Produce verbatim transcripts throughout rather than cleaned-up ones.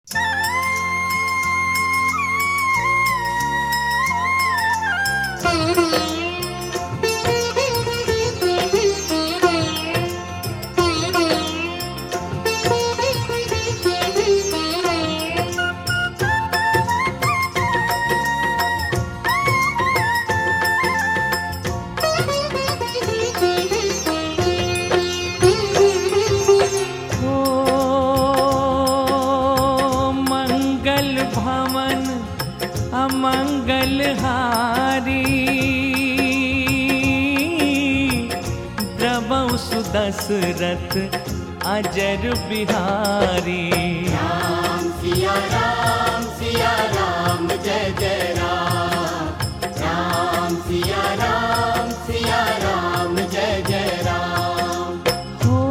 दशरथ अजर बिहारी। राम सिया राम सिया राम जय जय राम। राम सिया राम सिया राम जय जय राम। हो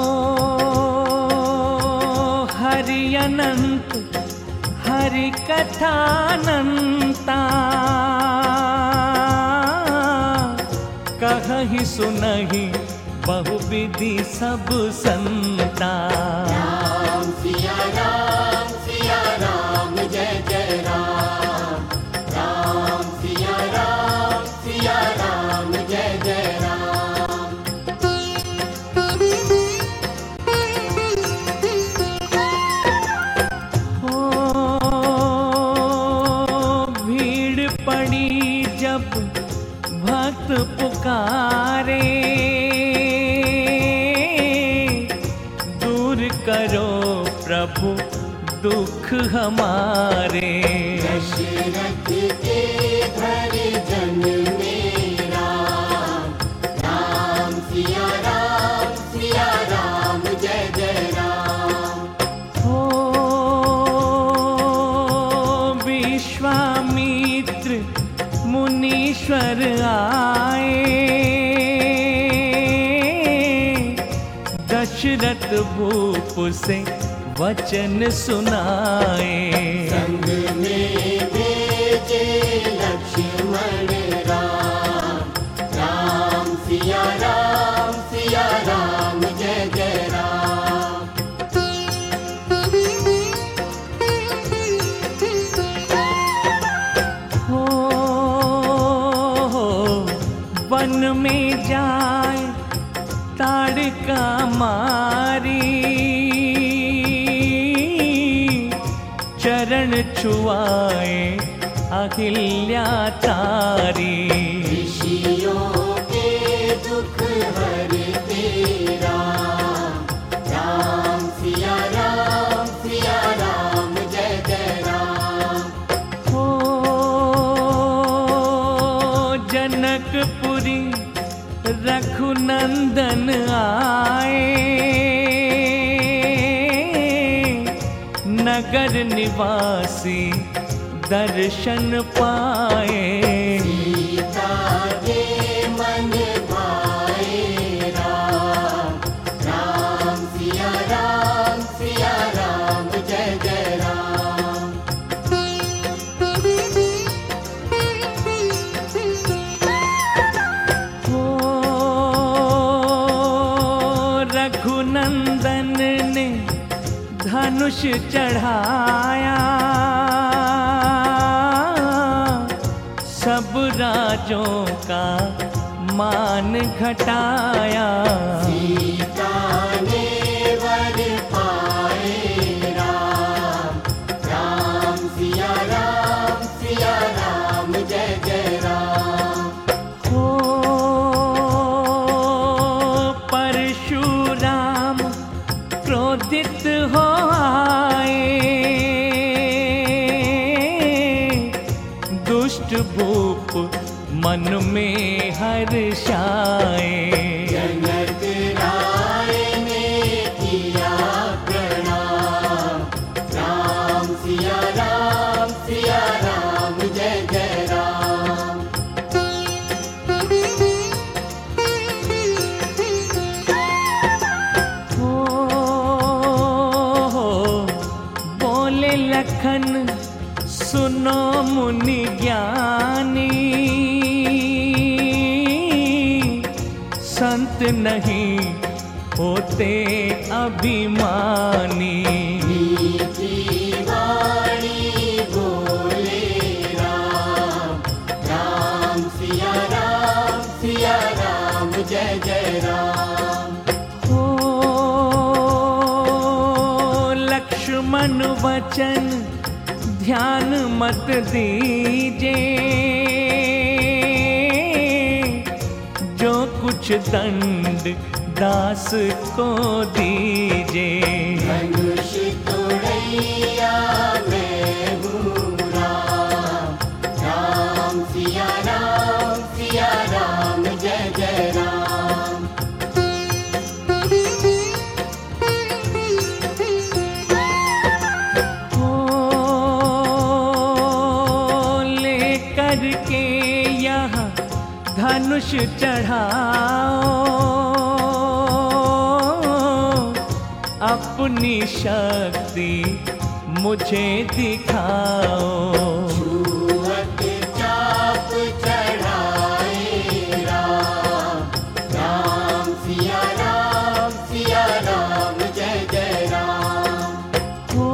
हरि अनंत हरि कथानंता, कहहि सुनहि बहुविधि सब संता। राम सिया राम सिया राम जय जय राम। राम सिया राम सिया राम जय जय राम। हो भीड़ पड़ी जब भक्त पुकारे, करो प्रभु दुख हमारे। दशरथ के घर जन मेरा, राम सिया राम सिया राम जय जय राम। हो विश्वामित्र मुनीश्वर आए, दशरथ भूप से वचन सुनाए। संग में भेजे लक्ष्मण राम। राम सिया राम सिया राम जय जय राम। हो वन में जाए ताड़का मारी, चरण छुआए अहिल्या तारी। ऋषियों के दुख हरते राम। राम सिया राम सिया राम जय जय राम। हो जनकपुरी रघुनंदन आए, नगर निवासी दर्शन पाए। सीता के मन भाए राम। राम सिया राम सिया राम जय जय राम। रघुनंदन ने धनुष चढ़ाया, सब राजों का मान घटाया। सीता ने वर पाए राम। राम सिया राम सिया राम जय जय राम। हो परशुराम क्रोधित हो आए, दुष्ट भूप मन में हर्षाए। जनक राय ने किया प्रणाम। राम सिया राम सिया राम जय जय राम। हो बोले लखन सुनो मुनि ज्ञानी, संत नहीं होते अभिमानी। नीति लक्ष्मण वचन ध्यान मत दीजे, जो कुछ दंड दास को दीजे। धनुष तोड़ैया मैं हूँ राम, राम सिया राम सिया राम जय जय राम। ओ लेकर के यहाँ धनुष चढ़ाओ, अपनी शक्ति मुझे दिखाओ। छुअत चाप चढ़ाए राम, राम सिया राम सिया राम जय जय राम। हो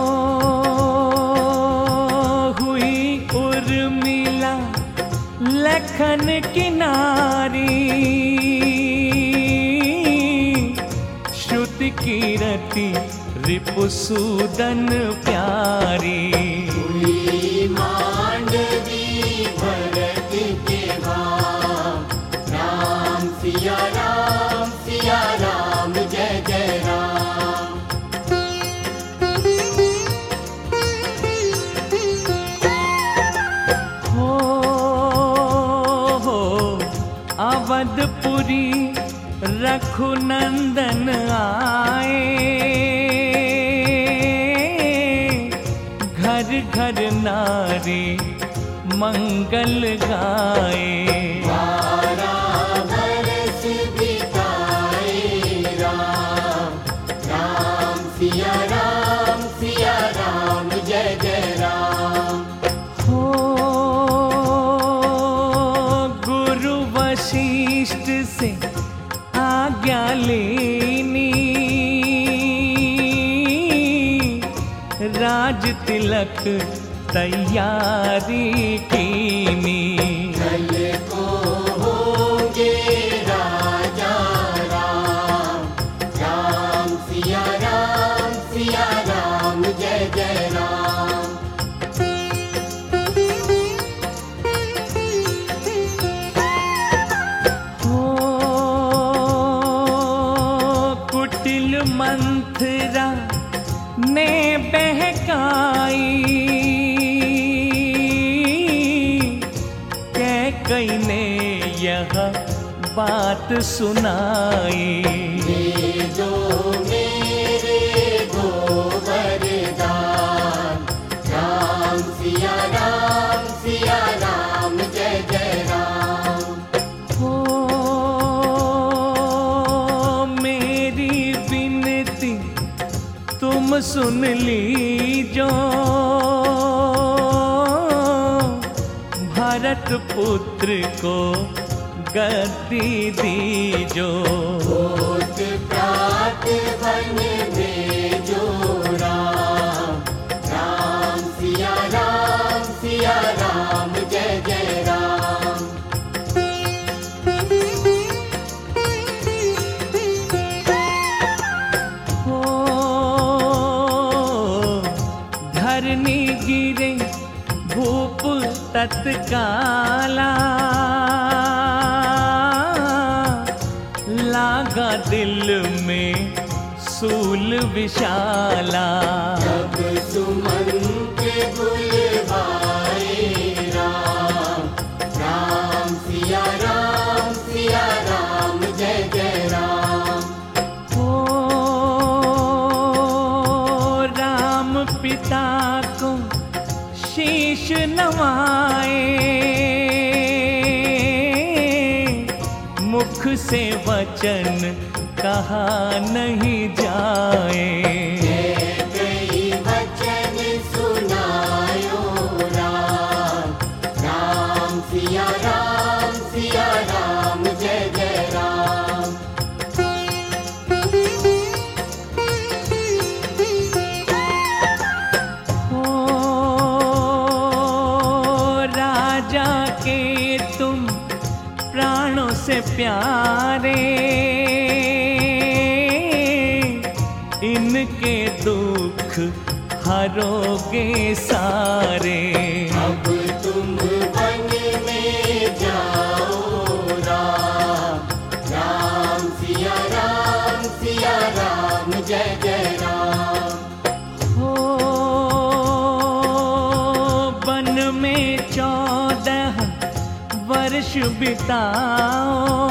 हुई उर्मिला लखन की नारी, श्रुति कीरति रिपुसूदन प्यारी। हुई मांडवी भरत के भाव, राम सिया राम सिया राम जय जय राम। हो हो अवधपुरी रघुनंदन आए, घर घर नारी मंगल गाए। बारह बरस बिताए राम, राम सिया राम सिया राम जय जय राम। हो गुरु वशिष्ठ से आज्ञा लेनी, राज तिलक तैयारी कीनी। कल को होंगे राजा राम, राम सिया राम सिया राम जय जय राम। हो कुटिल मंथरा ने बहकाई, कैकई ने यह बात सुनाई। दे दो मेरे को वरदान, राम सिया राम सिया राम जय जय राम। हो मेरी विनती तुम सुन लीजो, भरत पुत्र को गद्दी दीजो। भूत प्रात वन में जो राम, राम सिया राम सिया राम जय जय राम। हो धरनी गिरे भूप तत्काला, लागा दिल में सूल विशाला। जब सुमंत बुलवाए राम, राम सिया राम सिया राम जय जय राम। हो राम पिता को शीश नवाए, मुख से वचन कहा नहीं जाए। कई वचन सुनायो राम, राम सिया राम सिया राम जय जय राम। हो राजा के तुम प्राणों से प्यारे, इनके दुख दुख हरोगे सारे। अब तुम वन में जाओ राम, राम सिया राम सिया राम जय जय राम। हो वन में चौदह वर्ष बिताओ,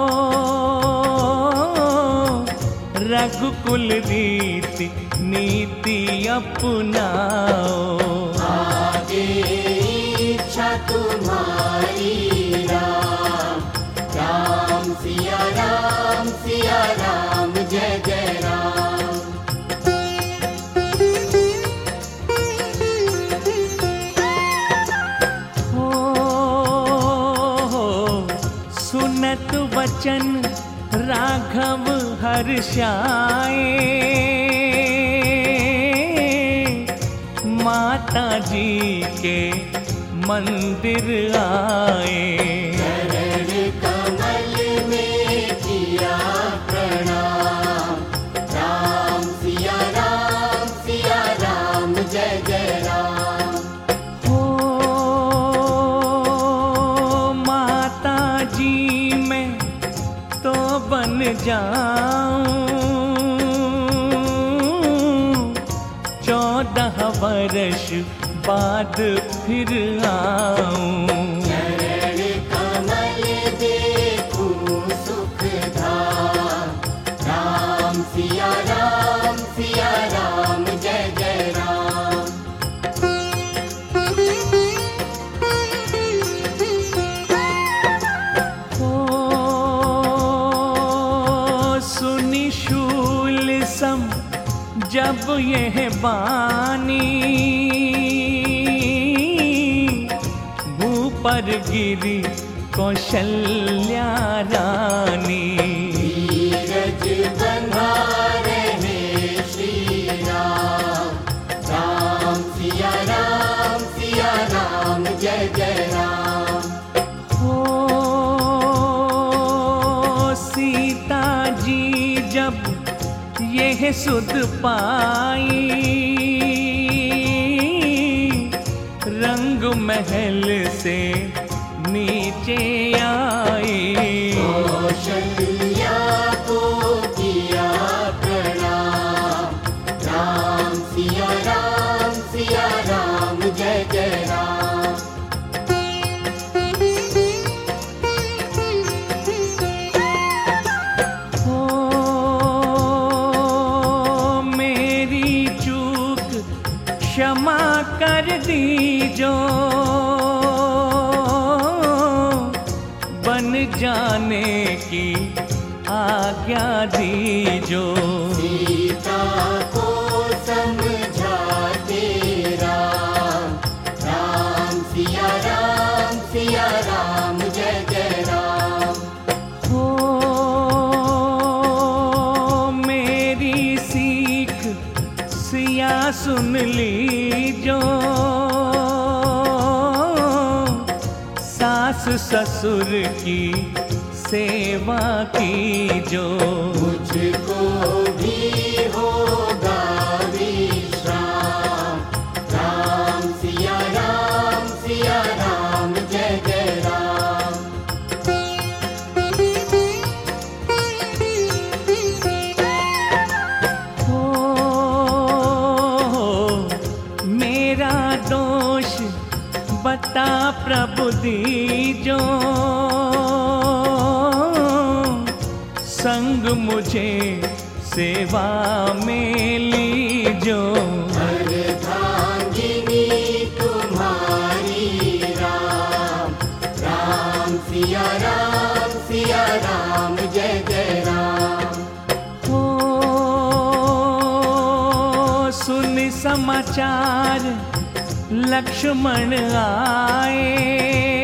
रघुकुल रीति नीति अपनाओ। आगे इच्छा तुम्हारी राम, राम सिया राम सिया राम जय जय राम। हो सुनत वचन राघव हर्षाए, माता जी के मंदिर आए। चरण कमल में किया प्रणाम, राम सिया राम सिया राम जय जय राम। हो माता जी मैं तो बन जाऊं, चौदह वर्ष बाद फिर आऊं। चरण कमल देखूं सुख धाम, राम सिया राम सिया राम जय जय राम। ओ सुनी शूल सम जब यह बानी, भूपर गिरी कौशल्या रानी। धीरज बंधा रहे श्री राम, राम सिया राम सिया राम जय जय राम। हो सीता जी जब यह सुध पाई, रंग महल से नीचे आई। कौशल्या को किया प्रणाम, राम सिया राम सिया राम जय जय राम। हो मेरी चूक क्षमा कर दीजो, बन जाने की आज्ञा दीजो। सीता को समझाते राम, राम सिया राम सिया राम जय जय राम। हो मेरी सीख सिया सुन लीजो, सास ससुर की सेवा कीजो। मुझको भी होगा विश्राम, राम सिया राम सिया राम जय जय राम। हो मेरा दोष बता प्रभु दीजो, संग मुझे सेवा में लीजो। अर्धांगिनी तुम्हारी राम, राम सिया राम सिया राम जय जय राम। हो सुन समाचार लक्ष्मण आए,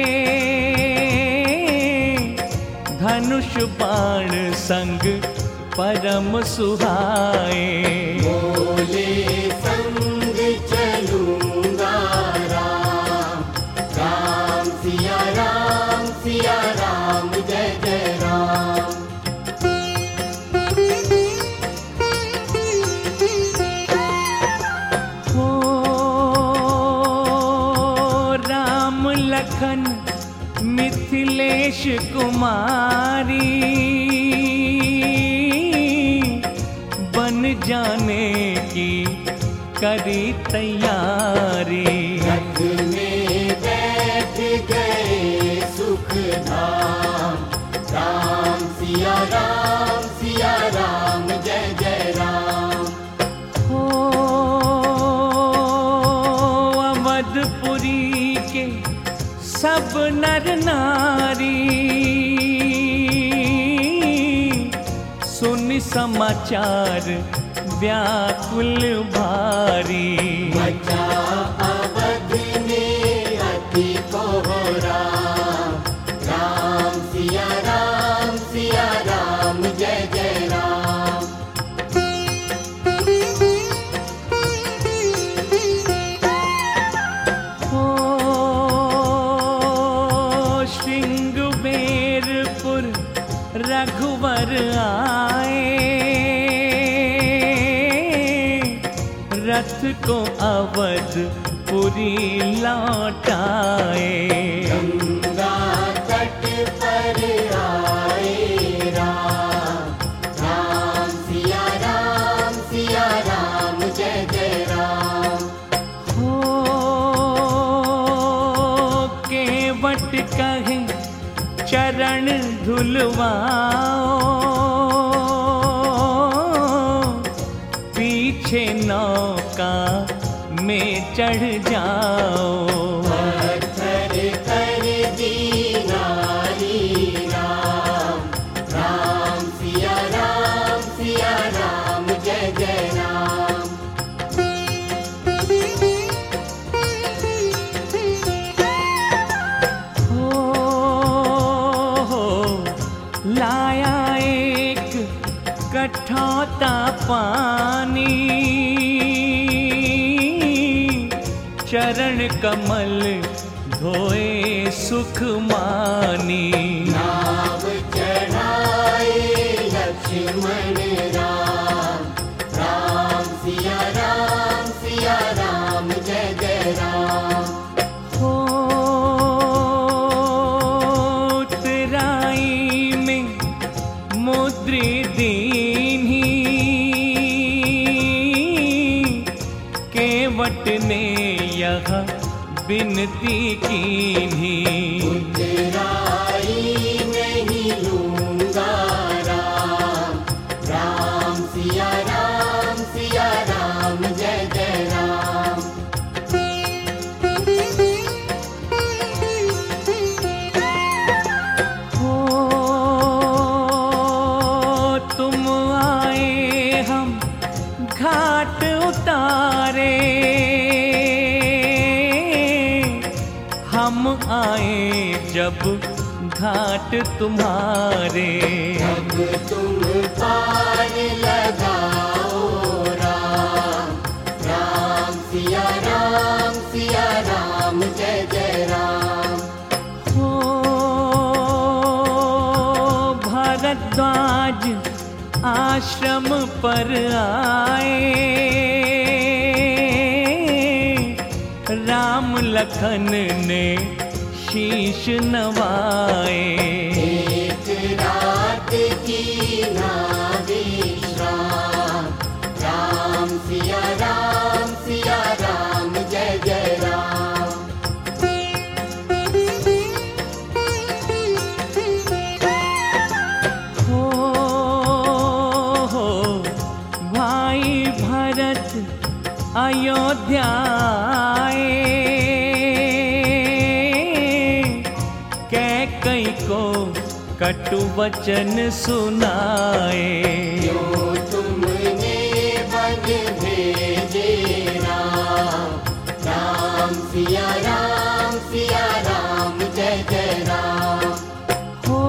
धनुष बाण संग परम सुहाए। बोले संग चलूंगा राम, राम सिया राम सिया राम जय जय राम। लखन मिथिलेश कुमारी, बन जाने की करी तैयारी। रथ में बैठ गए सुख धाम, राम सिया राम सिया राम जय जय राम। हो अवधपुरी के सब नर नारी, सुन समाचार व्याकुल भारी। मचा अवध में अति कोहराम, राम सिया राम सिया राम जय जय राम। हो श्रृंगबेरपुर रघुवर आए, रथ को अवधपुरी लौटाए। गंगा तट पर आए राम, राम सिया राम सिया राम जय जय राम। हो केवट कहे चरण धुलवाओ, पीछे नौका में चढ़ जाओ। पत्थर कर दीनारी राम, राम सिया राम सिया राम जय जय राम। हो लाया एक कठौता पानी, चरण कमल धोए सुख मानी। नाव चढ़ाए लक्ष्मण राम, राम सिया राम सिया राम जय जय राम। हो उत्तराई में मुद्री दीन्ही, केवट ने यह बिनती कीन्ही। उत्तराई नहीं लूंगा राम, राम सिया राम सिया राम जय जय राम। हो तुम आए हम घाट उतारे, हम आए जब घाट तुम्हारे। अब तुम पार लगाओ राम, राम सिया राम सिया राम जय जय राम। हो भारद्वाज आश्रम पर आए, राम लखन ने शीश नवाए। एक रात की ना विश्राम, राम सिया राम सिया राम जय जय राम। हो भाई भरत अयोध्या आए, कैकई को कटु वचन सुनाए। क्यों तुमने बन भेजे राम, राम सिया राम सिया राम जय जय राम। हो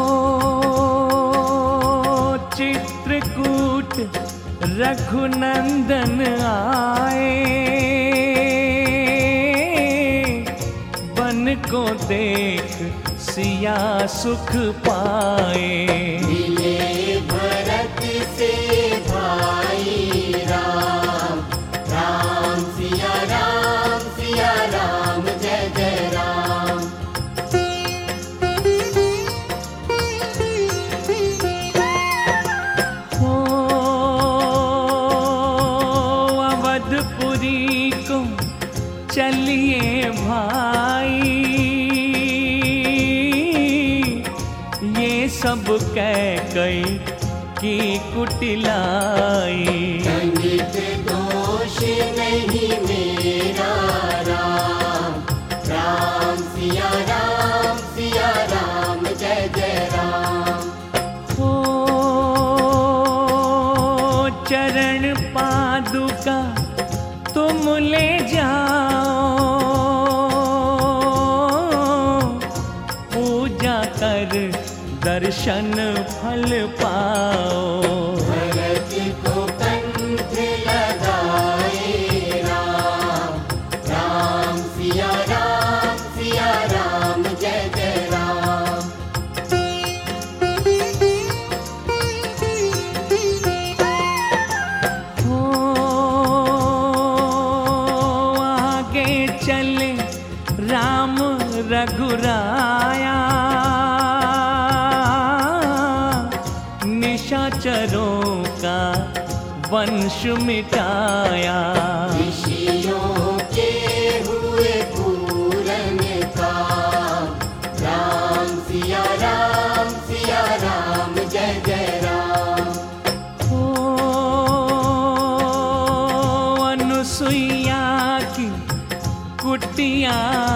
चित्रकूट रघुनंदन आए, बन को देख सिया सुख पाए। मिले भरत से भाई राम, राम सिया राम सिया राम जय जय राम। जनकपुरी को चलिए भाई, ये सब कह गई की कुटिलाई। संगीत दोष नहीं मेरा राम, राम सिया राम सिया राम जय जय राम। हो चरण पादुका तुम ले जाओ, पूजा कर दर्शन फल पाओ। भरत को कंठ लगाए राम, राम सिया राम सिया राम जय जय राम। हो आगे चले राम रघुराया, निशाचरों का वंश मिटाया। ऋषियों के हुए पूरन काम, राम सिया राम सिया राम जय जय राम। हो अनुसुईया की कुटिया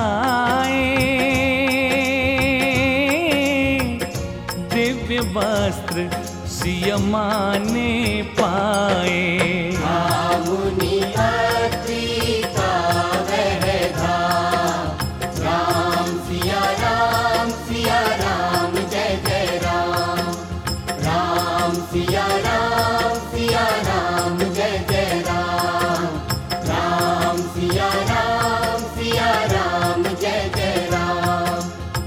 दिव्य वस्त्र सियमा ने पाए। मुनि अत्रि का वह धाम, राम सिया राम सिया राम जय जय राम। राम सिया राम सिया राम जय जय राम। राम सिया राम सिया राम जय जय राम।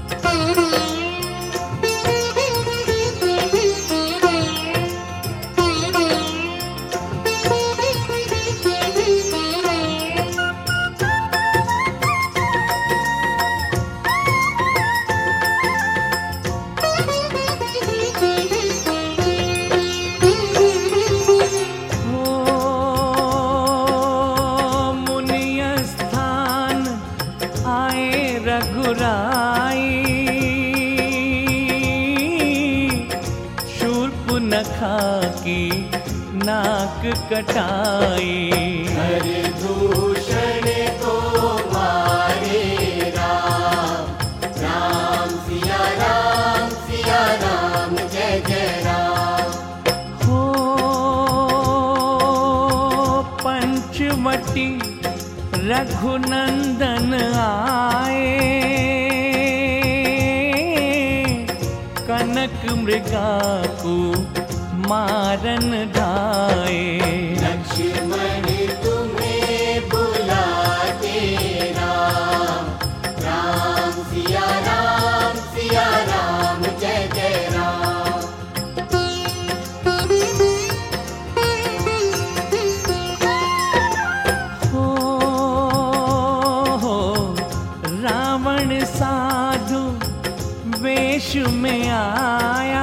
शूर्पनखा की नाक कटाई। हरि दूषण को मारे राम, राम सिया राम सिया राम जय जय राम। हो पंचवटी रघुनंदन आए, कनक मृगा को मारन ढाए। लक्ष्मण तुम्हें बुलाते राम, राम सिया राम सिया राम जय जय राम। हो रावण साधु वेश में आया,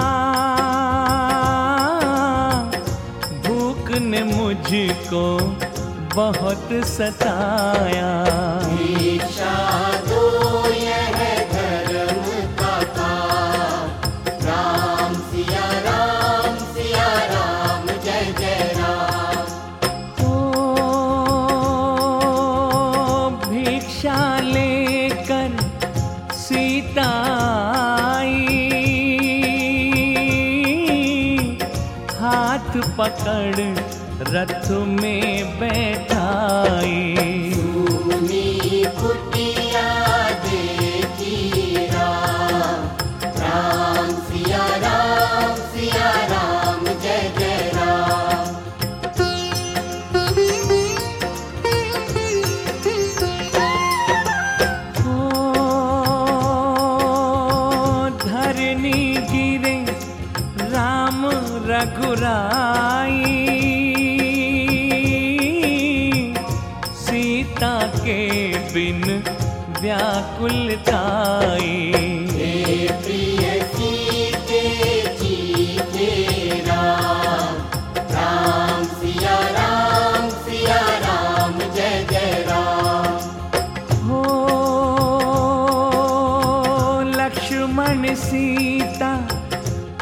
भूख ने मुझको बहुत सताया। भिक्षा दो यह धर्म का काम, राम सिया राम सिया राम जय जय राम। ओ भिक्षा लेकर सीता आई, हाथ पकड़ रथ में बैठाई। सुनी कुटिया देखी राम, राम सिया राम सिया राम जय जय राम। ओ धरनी गिरे राम रघुराई, सीता के बिन व्याकुलताई। हे प्रिय सीते जीते राम, राम सिया राम सिया राम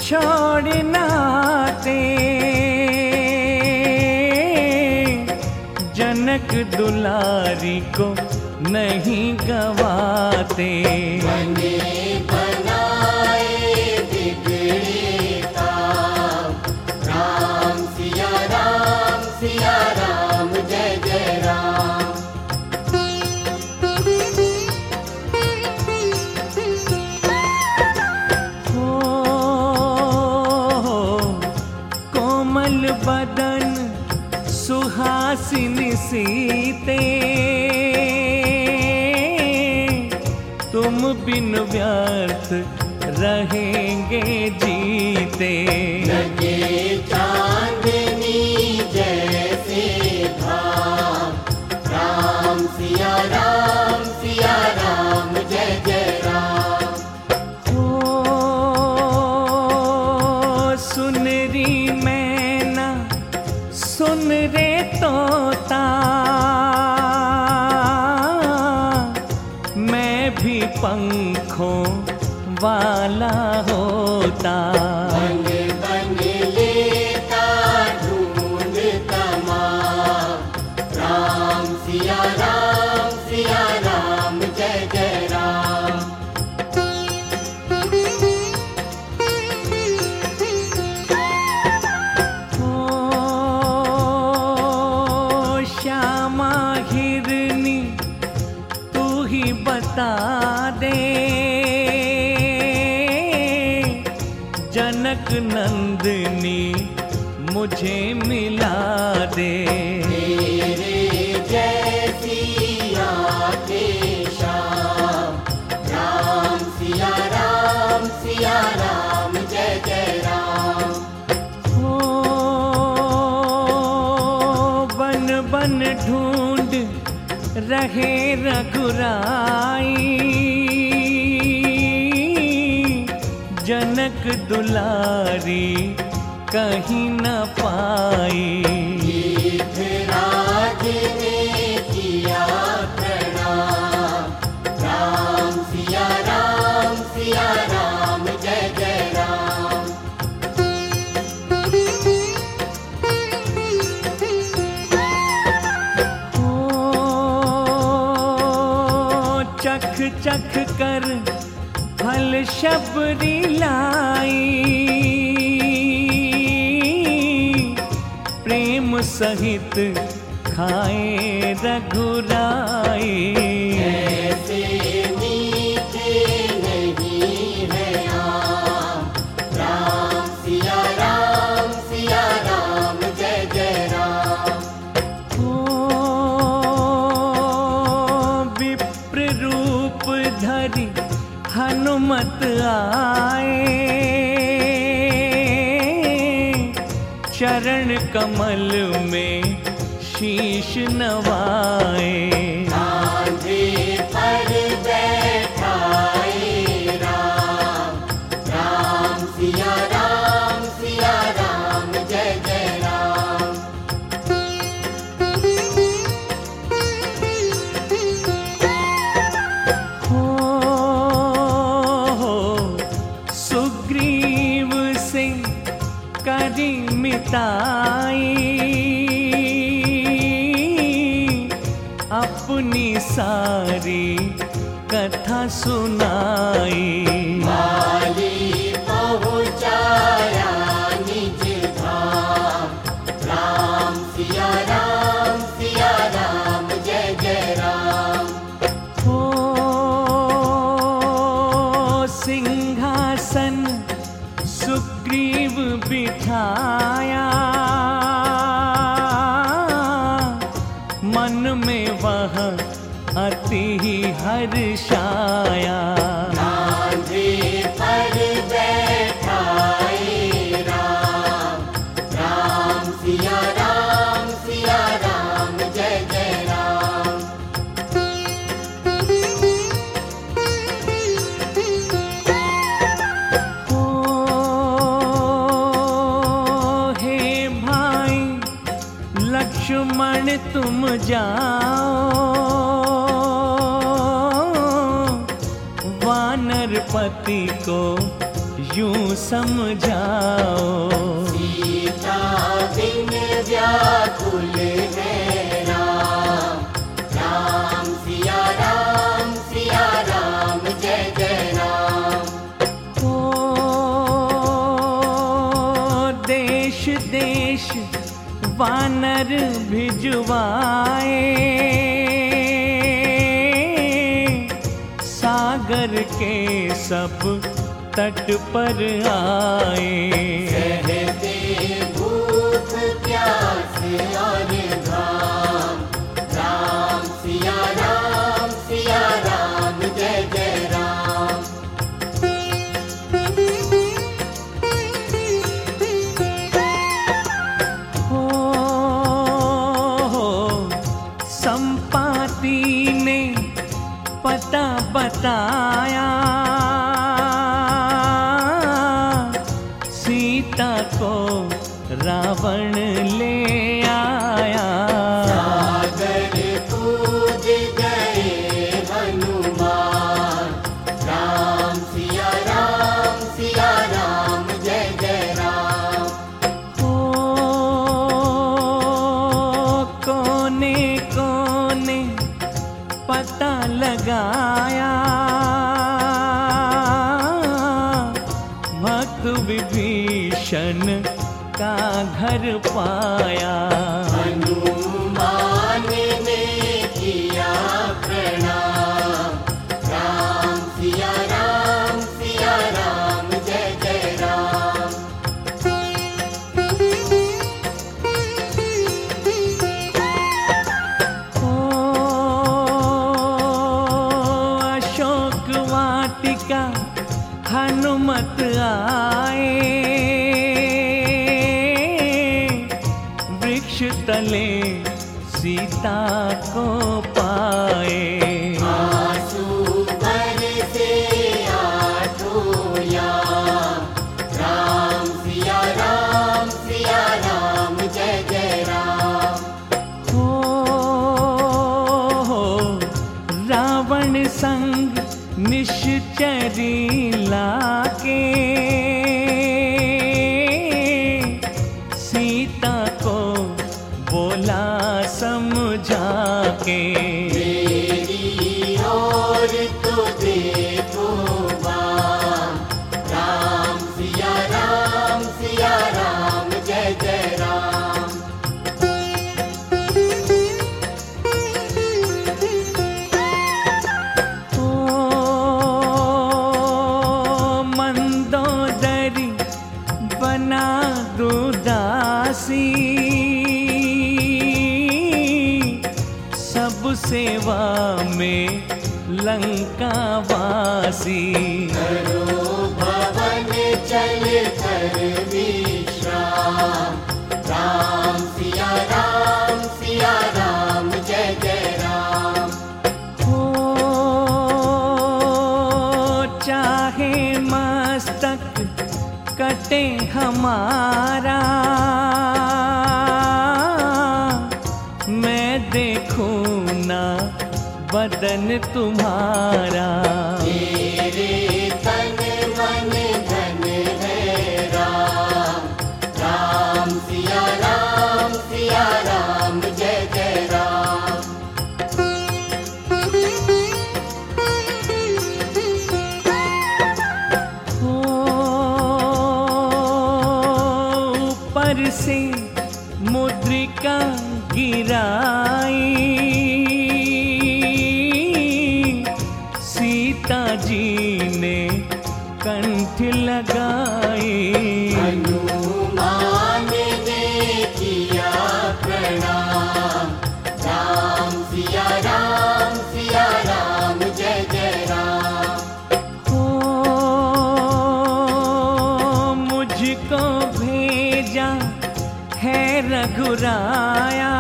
छोड़ना ते जनक दुलारी को नहीं गवाते। बने बनाए बिगड़े काम, राम सिया राम सिया राम जय जय राम। बदन सुहासिनी सीते, तुम बिन व्यर्थ रहेंगे जीते। लगे चांदनी जैसे धाम, राम सिया राम सिया राम जय जय राम। ओ सुनरी सुन रे तोता, मैं भी पंखों वाला होता। बन बन लेता ढूंढ तमाम, राम सिया राम सिया राम जय जय राम। बता दे जनक नंदनी मुझे मिला दे। तेरे जैसी आंखें शाम, राम सिया राम सिया राम जय जय राम। ओ बन बन ढूंढ रहे रघुराई, जनक दुलारी कहीं न पाई। राज ने किया प्रणाम, राम सिया राम सिया राम जय जय राम। चख चख कर फल शबरी लाई, प्रेम सहित खाए रघुराई। ऐसे मीठे नहीं है आम, राम सिया राम सिया राम जय जय राम। धरि हनुमत आए, चरण कमल में शीश नवाए। कांधे पर बैठाए राम, राम सिया राम सिया राम जय जय राम। करी मिताई अपनी सारी कथा सुनाई। माली पहुँचाया निज धाम, राम सिया राम सिया राम जय जय राम। हो सिंहासन सुग्रीव बिठाया, मन में वह अति ही हर्षाया। कांधे पर बैठाए राम, राम सिया राम सिया राम जय जय राम। लक्ष्मण तुम जाओ, वानर पति को यूं समझाओ। सीता बिन व्याकुल है राम, राम सिया राम सिया राम जय जय राम। ओ देश देश वानर भिजवाए, सागर के सब तट पर आए। सहते भूख प्यास और घाम, राम सिया राम सिया राम जय जय राम। हो संपाति ने पता बताया, सीता को रावण ले आया। सागर कूद गए हनुमान, राम सिया राम सिया राम जय जय राम। ओ कोने कोने पता लगाया, भक्त विभीषण का घर पाया। हनुमान ने किया प्रणाम, राम सिया राम सिया राम जय जय राम। ओ अशोक वाटिका हनुमत आए, वृक्ष तले सीता को पाए। आंसू बरसे आठों याम, राम सिया राम सिया राम जय जय राम। हो रावण संग निश्चरी लाके, सीता को बोला समझा के। मेरी ओर तो देखो बाम, राम सिया राम सिया राम जय जय राम। ओ मंदोदरी बना दुदासी, सब सेवा में लंका वासी। करो भवन चल कर विश्राम, राम सिया राम सिया राम जय जय राम। हो चाहे मस्तक कटे हमारा, मैं देखूं ना बदन तुम्हारा। तेरे तन मन धन है राम, राम सिया राम सिया राम जय जय राम। ऊपर से मुद्रिका गिराई, सीता जी ने कंठ लगाई। हनुमान ने किया प्रणाम, राम सिया राम सिया राम जय जय राम। ओ मुझको भेजा है रघुराया,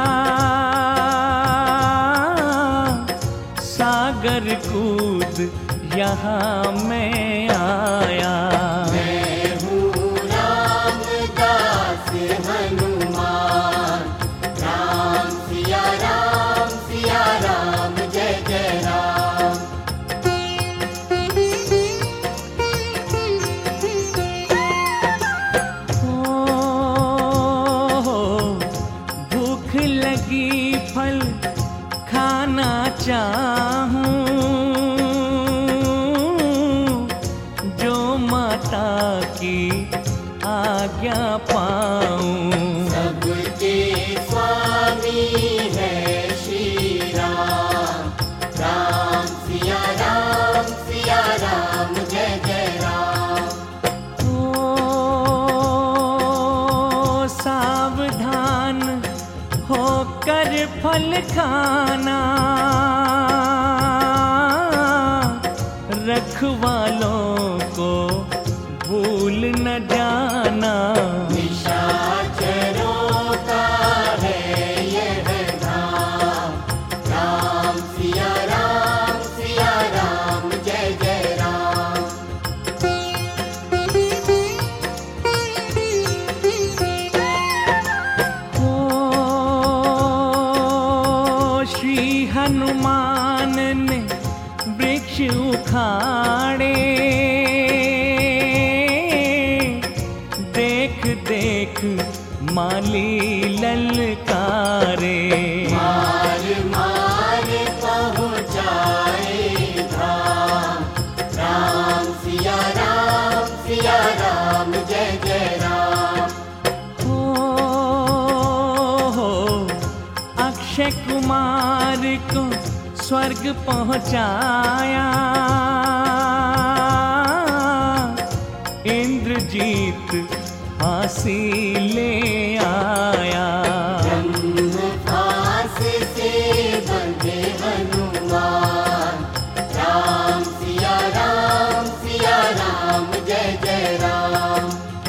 सागर कूद यहाँ मैं आया। मैं हूँ रामदास हनुमान, राम सिया राम सिया राम जय जय राम। पाना चाहूं जो माता की आज्ञा पाऊं। सबके स्वामी है श्री राम, राम सिया राम सिया राम जय जय राम। ओ सावधान होकर फल खाना, रखवालों को भूल न जाना। निशाचरों का है यह धाम, राम सिया राम सिया राम जय जय राम। ओ श्री हनुमान ने वृक्ष उखाड़े, देख देख माली ललकारे। मार मार पहुँचाए धाम, राम सिया राम सिया राम जय जय राम। ओ हो अक्षय कुमार को स्वर्ग पहुँचाया, इंद्रजीत फांसी ले आया। ब्रह्मपास से बंधे हनुमान, राम सिया राम सिया राम जय जय राम।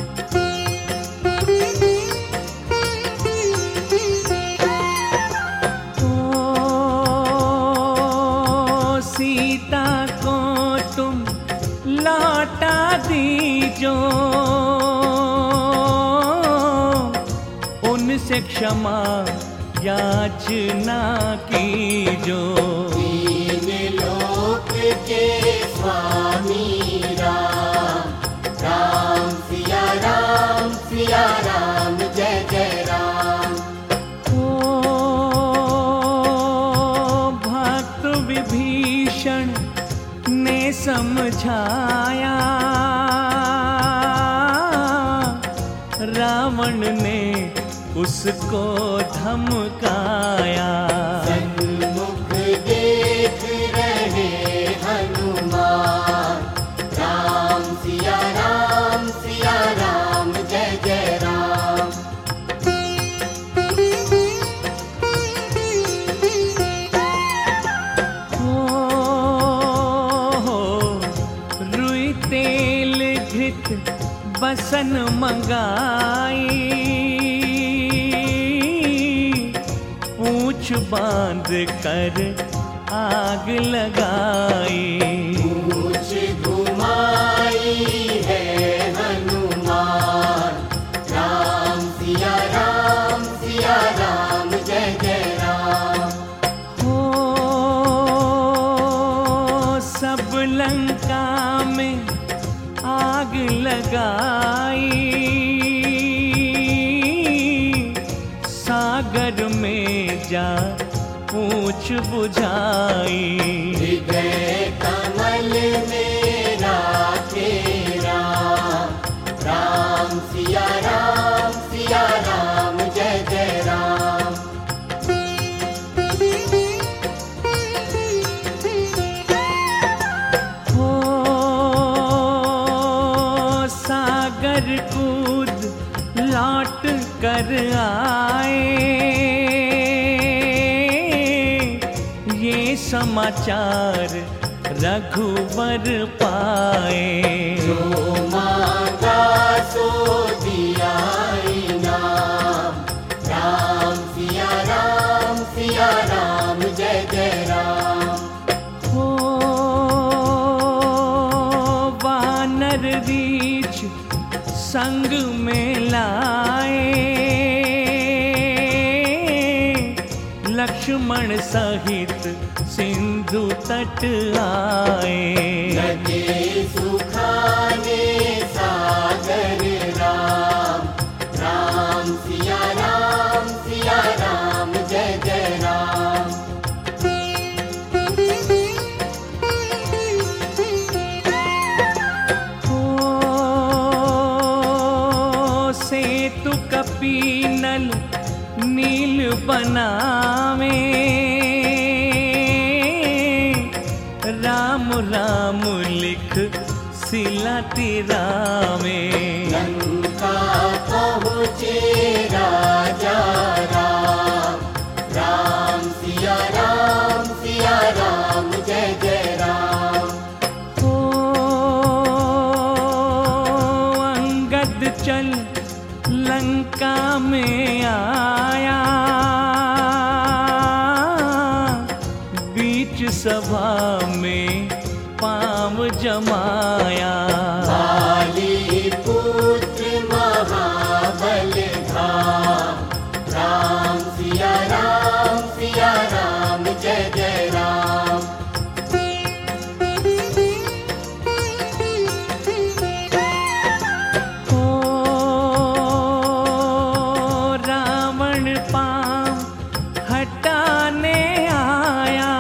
ओ सीता को तुम लौटा दीजो, उनसे क्षमा याचना कीजो। तीन लोक के स्वामी राम, राम सिया राम सिया राम जय जय राम। ओ भक्त विभीषण ने समझाया, रावण ने उसको धमकाया। सन्मुख देख रहे हनुमान, राम सिया राम सिया राम जय जय राम। ओ रुई तेल घृत बसन मंगाई, पूछ बांध कर आग लगाई। पूछ घुमाई है हनुमान, राम सिया राम सिया राम जय जय राम। हो सब लंका में आग लगाई, सागर में जा पूछ बुझाई। हृदय कमल मेरा तेरा, राम सिया राम सिया राम जय जय राम। हो सागर कूद लौट कर आए, ये समाचार रघुवर पाए। जो मांगा सो दिया इनाम, राम सिया राम सिया राम जय जय राम। हो वानर रीछ संग में लाए, लक्ष्मण सहित सिंधु तट आए। लगे सुखाने सागर राम, राम सिया राम सिया राम जय जय राम। बनावे, राम राम लिख सिला तिरावे। लंका पहुँचे राजा राम, राम सिया राम सिया राम जय जय राम। ओ अंगद चल लंका में आया, बीच सभा में पाँव जमाया। बाली पुत्र महाबल धाम, राम सिया राम सिया राम जय जय राम। ओ रावण पाँव हटाने आया,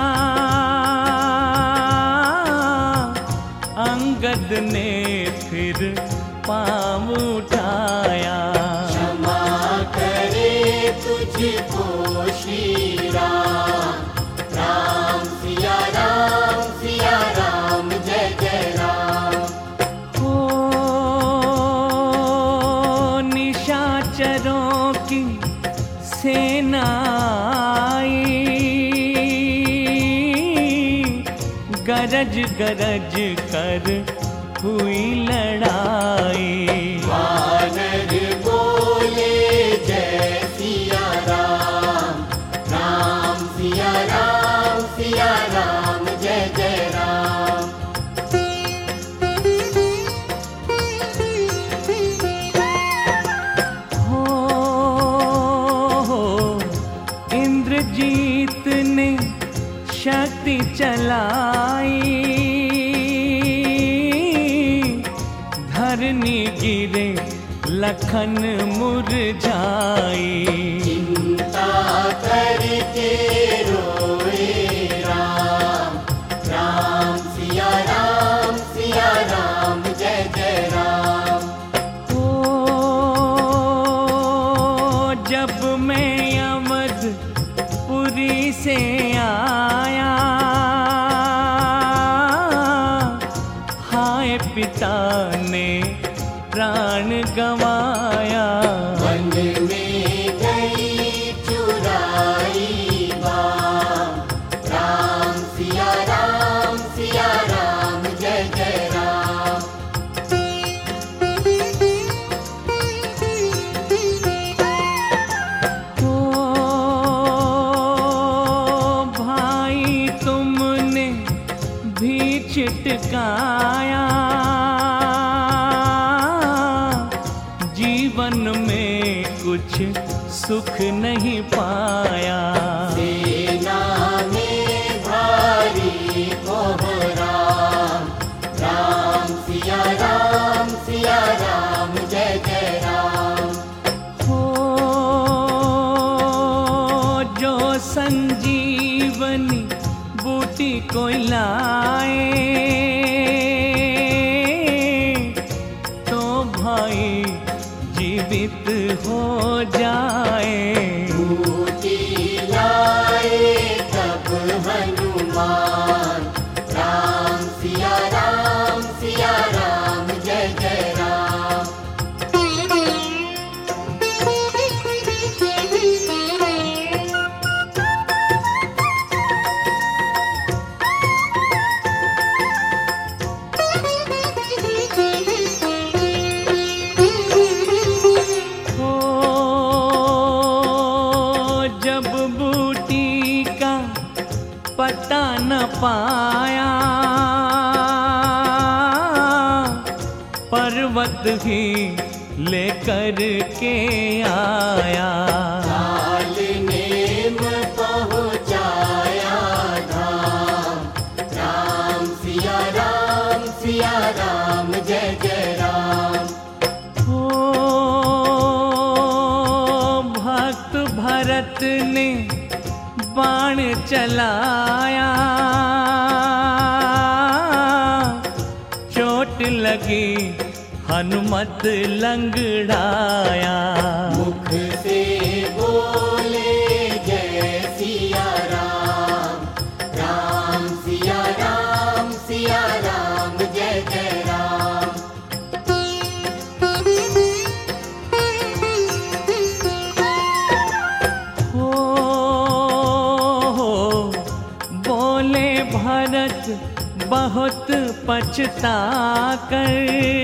अंगद ने फिर पाँव उठाया। क्षमा करे तुझको श्री राम, राम सिया राम सिया राम जय जय राम। ओ निशाचरों की सेना आई, गरज गरज कर हुई लड़ाई। वानर बोले जय सिया राम, राम सिया राम सिया राम जय जय राम। हो इंद्रजीत ने शक्ति चलाई, धरनी गिरे लखन मुरझाई। चिंता करके रोए राम, राम सिया राम सिया राम जय जय राम। ओ जब मैं अवधपुरी से आया, हाय पिता ने प्राण गंवाया। वन में गई चुराई बाम, राम सिया राम सिया राम जय जय राम। ओ भाई तुमने भी छिटकाया, जीवन में कुछ सुख नहीं पाया। सेना में भारी कोहराम, राम सिया राम सिया राम जय जय राम। हो जो संजीवनी बूटी को लाए, तो भाई जीवित हो जाए। बूटी लाए तब हनुमान, राम सिया राम सिया राम जय जय राम। पता न पाया, पर्वत ही लेकर के आया। काल नेम पहुँचाया धाम, राम सिया राम सिया राम जय जय राम। हो भक्त भरत ने बाण चलाया, चोट लगी हनुमत लंगड़ाया। मुख से बोले भरत बहुत पछता कर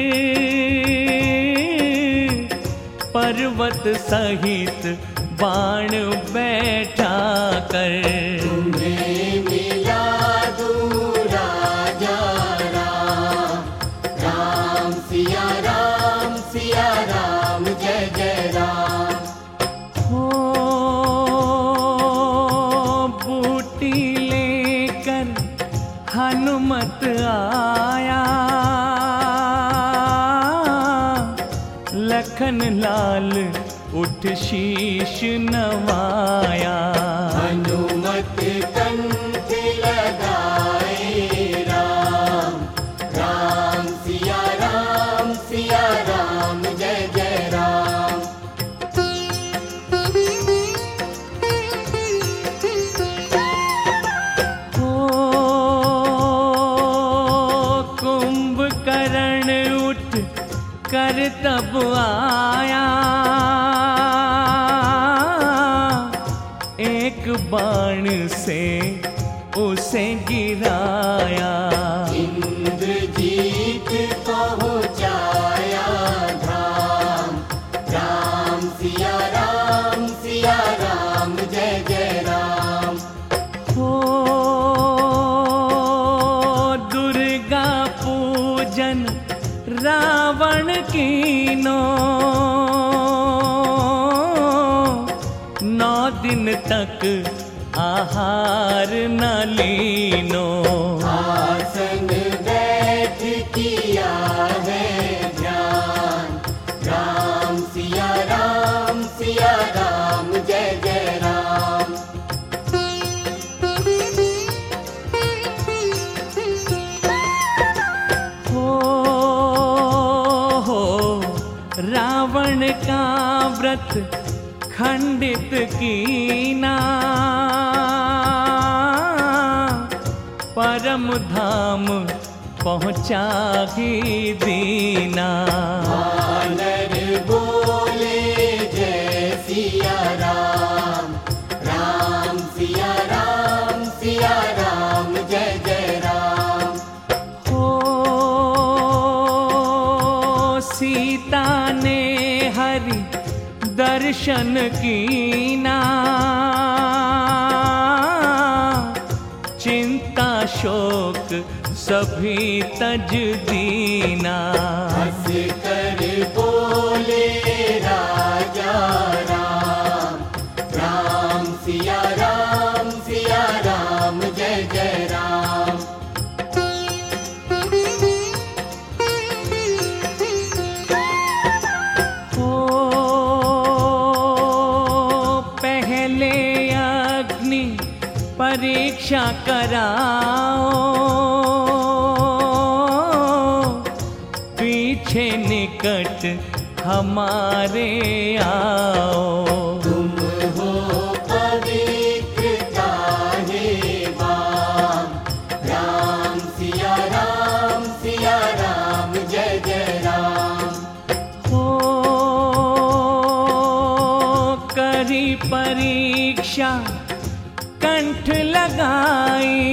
पर्वत सहित बाण बैठा कर। तुम्हें मिला दूं राजा राम, राम सिया राम सिया राम जय जय राम। हो बूटी लेकर हनुमत आया, लखन लाल उठ शीश नवाया। हनुमत कंठ लगाए राम, राम सिया राम सिया राम जय जय राम। हो कुंभकर्ण उठ कर तब आया, एक बाण से उसे गिराया। इंद्रजीत पहुँचाया धाम, राम सिया राम सिया राम जय जय राम। हो दुर्गा पूजन रावण कीनो, नौ दिन तक आहार न लीनो। आसन बैठ किया है ध्यान, राम सिया राम सिया राम जय जय राम। हो हो रावण का व्रत खंडित कीना, परम धाम पहुँचा ही दीना। वानर बोले जय सिया राम, राम सिया राम सिया राम जय जय राम। हो सीता ने हरि दर्शन कीना, चिंता शोक सभी तज दीना। हंस कर बोले राजा राम, राम सिया राम सिया राम जय जय राम। हो पहले अग्नि परीक्षा कराओ, पीछे निकट हमारे आओ। तुम हो पवित्रता हे बाम, राम सिया राम सिया राम जय जय राम। हो करी परीक्षा कंठ लगाई,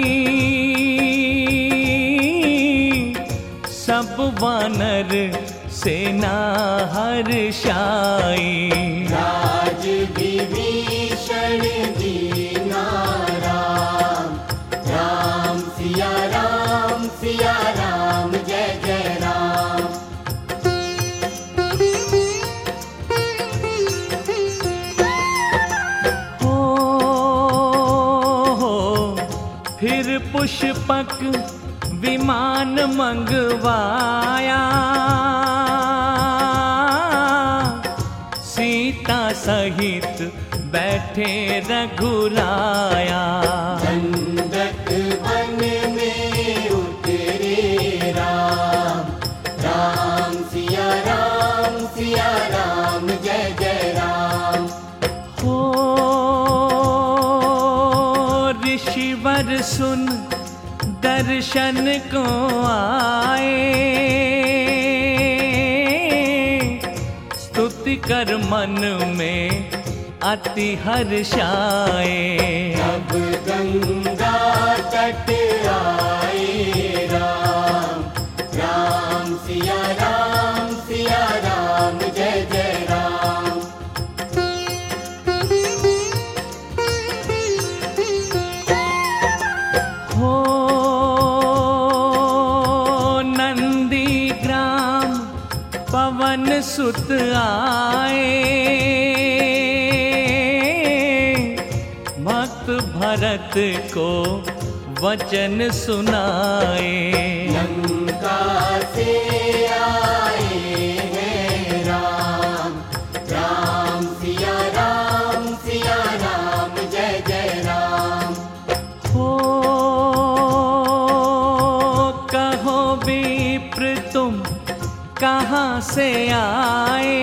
सब वानर सेना हर्षाई। राज विभीषण दीना राम, राम सिया राम सिया राम जय जय राम। हो हो फिर पुष्पक विमान मंगवाया, सीता सहित बैठे रघुराया। दंडक वन में उतरे राम, राम सिया राम सिया राम जय जय राम। हो ऋषिवर सुन दर्शन को आए, स्तुति कर मन में अति हर्षाए। अब गंगा तट सुत आए, भक्त भरत को वचन सुनाए। लंका से आए हैं राम, राम सिया राम, सिया राम, जय जय राम। हो कहो विप्र तुम कहाँ से आए,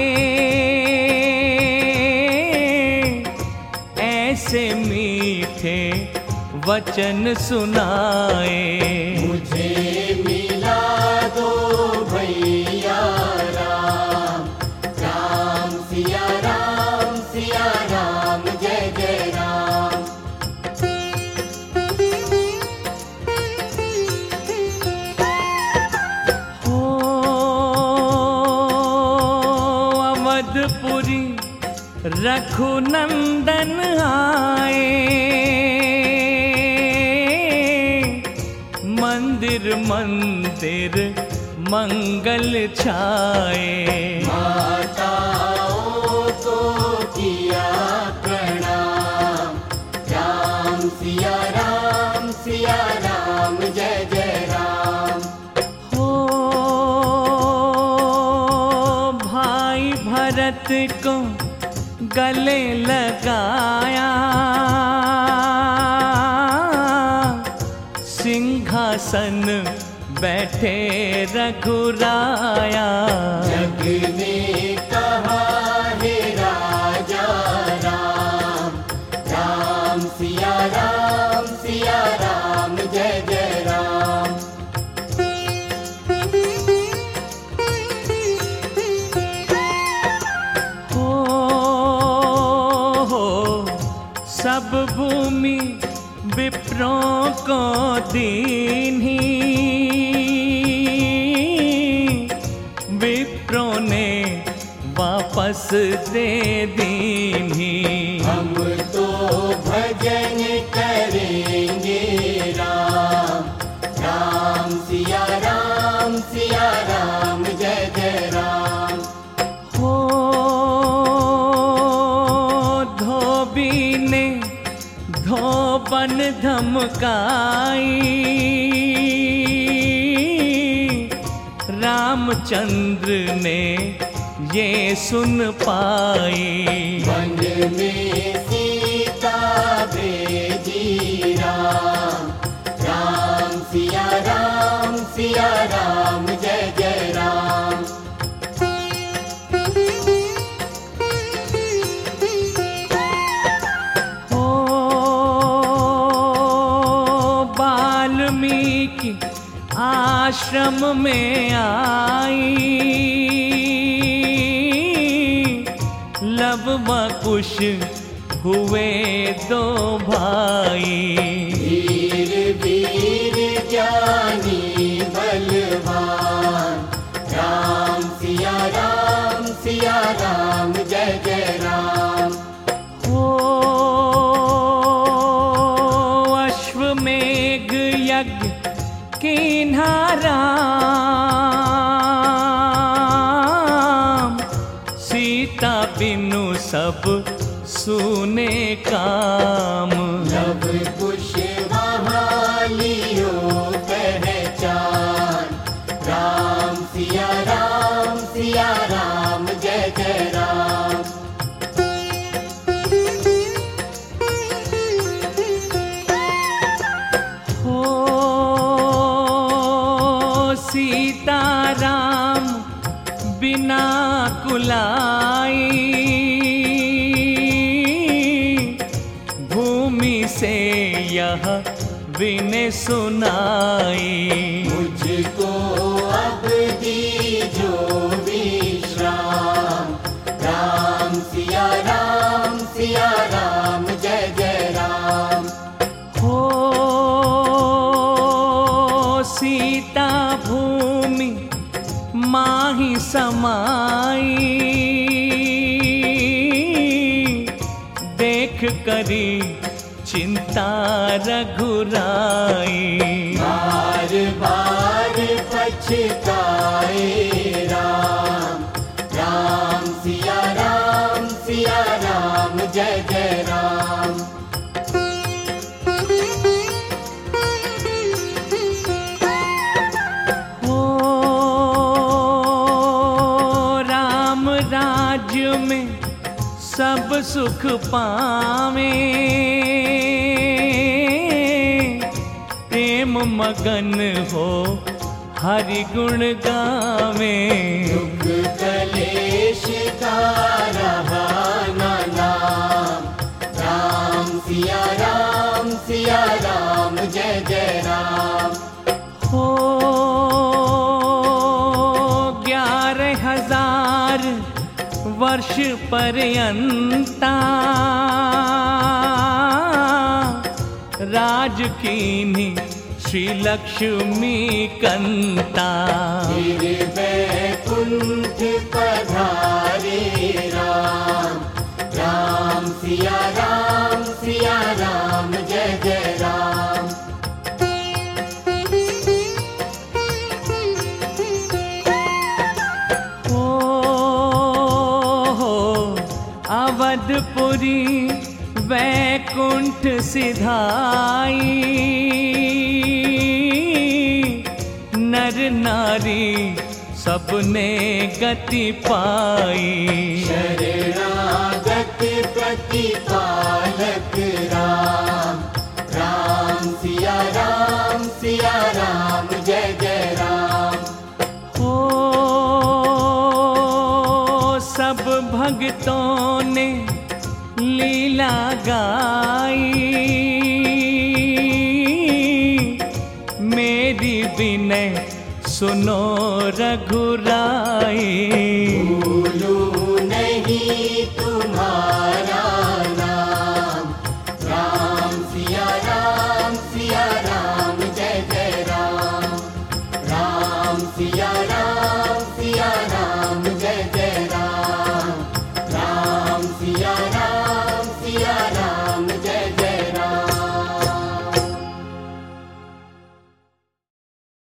ऐसे मीठे वचन सुनाए। मुझे मिला दो भैया राम, राम सिया राम, सिया राम, जय जय राम। हो अवधपुरी रघुनंदन आए, मंदिर मंदिर मंगल छाए। माताओं को किया प्रणाम, राम सिया राम, सिया राम, जय जय राम। हो भाई भरत को गले लगाया, सिंहासन बैठे रघुराया। जग ने कहा हे राजा राम, राम सिया राम, सिया राम, जय जय राम। हो हो सब भूमि विप्रों को दीन्ही, विप्रों ने वापस दे दीन्ही। हम तो भजन करेंगे राम, राम सिया राम, सिया राम, जय जय राम। हो धोबी ने धोबन धमकाई, रामचंद्र ने ये सुन पाई। वन में सीता भेजी राम, राम सिया राम, सिया राम, जय जय राम। हो वाल्मीकि आश्रम में आई, लव व कुश हुए दो भाई। वीर वीर ज्ञानी बलवान, राम सिया राम, सिया राम, जय जय राम। हो अश्वमेघ यज्ञ कीन्हा राम, सीता बिनु सब सुने काम। लव कुश वहाँ लियो पहचान, राम सिया राम, सिया राम, जय जय राम। हो सीताराम बिना कुलाई, भूमि से यह विनय सुनाई। मुझको अब दीजो विश्राम, राम सिया राम, सिया राम, जय जय राम। हो सीता भूमि माही समाई, देख करी चिंता रघुराई। बार बार पछताए राम, राम राज में सब सुख पावे, प्रेम मगन हो हरि गुण गावे। दुख कलेश का रहा न नाम, राम सिया राम सिया राम जय जय राम। हो ग्यारह हजार वर्ष पर्यंता राज कीन्ही श्री लक्ष्मी कंता। फिर वैकुंठ पधारे राम, राम सिया राम सिया राम जय जय राम। ओ अवधपुरी वैकुंठ सिधाई, नर नारी सबने गति पाई। शरणागत प्रतिपालक राम, राम सिया राम सिया राम जय जय राम। हो सब भक्तों ने लीला गाई, मेरी विनय सुनो रघुराई। भूलूं नहीं तुम्हारी